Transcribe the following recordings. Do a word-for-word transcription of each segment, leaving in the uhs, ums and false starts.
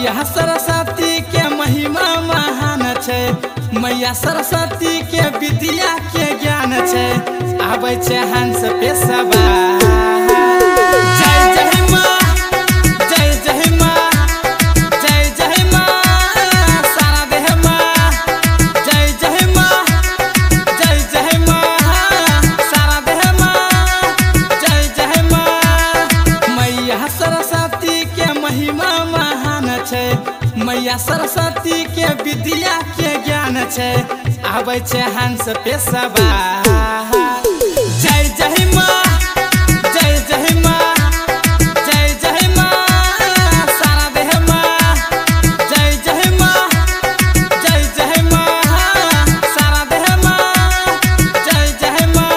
मैया सरस्वती के महिमा महान छै, मैया सरस्वती के विद्या के ज्ञान छै, आबै छै हंस पे सवार। जय जय माँ, जय जय माँ, जय जय माँ, सारा देह माँ। जय जय माँ, जय जय माँ, सारा देह माँ। जय जय माँ, मैया सरस्वती के महिमा महान छै, मैया सरस्वती के विद्या के ज्ञान छै, आबै छै हंस पे सवार। जय जय माँ, जय जय माँ, जय जय माँ, सारा देह माँ। जय जय माँ, जय जय माँ, सारा देह माँ। जय जय माँ।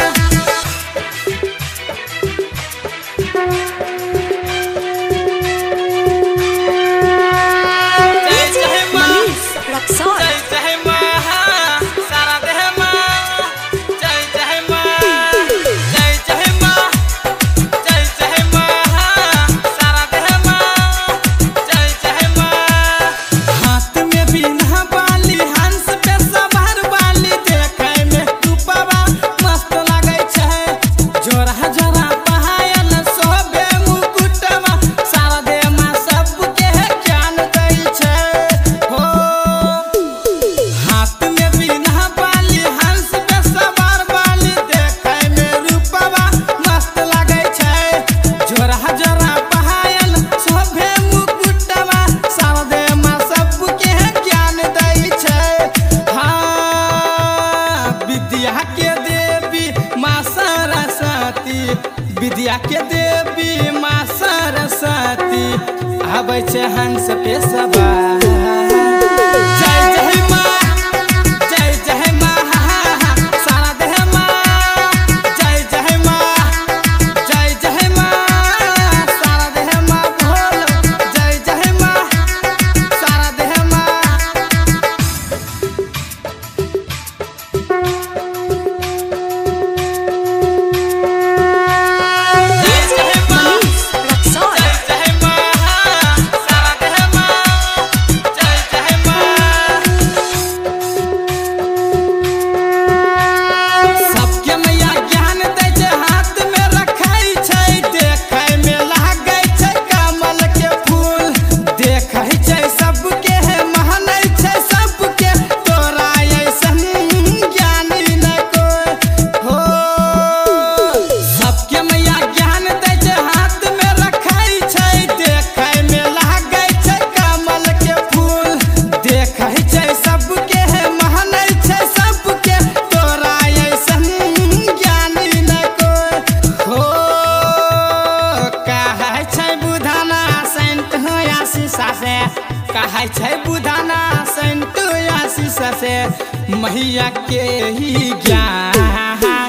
विद्या के देवी माँ सरस्वती, आबै छै हंस पे सवार। जय जय माँ, जय जय माँ, सारा देह माँ। जय जय माँ, जय जय माँ, सारा देह माँ बोलो। जय जय माँ, सारा देह माँ। कहै छै बुधाना संत आशीष से मैया के ही ज्ञान।